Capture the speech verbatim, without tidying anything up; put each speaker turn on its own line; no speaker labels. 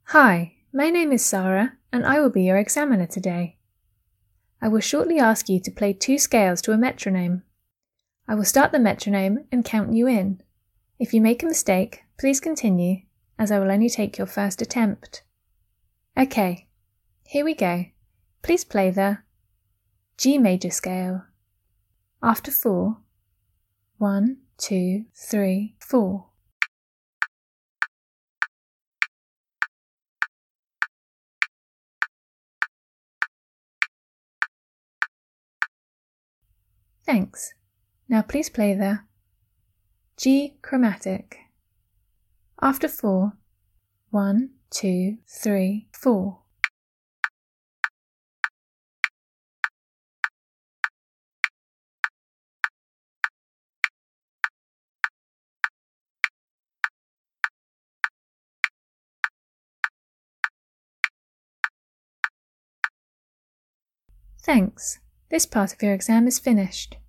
Hi, my name is Sarah, and I will be your examiner today. I will shortly ask you to play two scales to a metronome. I will start the metronome and count you in. If you make a mistake, please continue, as I will only take your first attempt. Okay, here we go. Please play the G major scale. After four, one, two, three, four. Thanks. Now please play the G chromatic. After four, one, two, three, four. Thanks. This part of your exam is finished.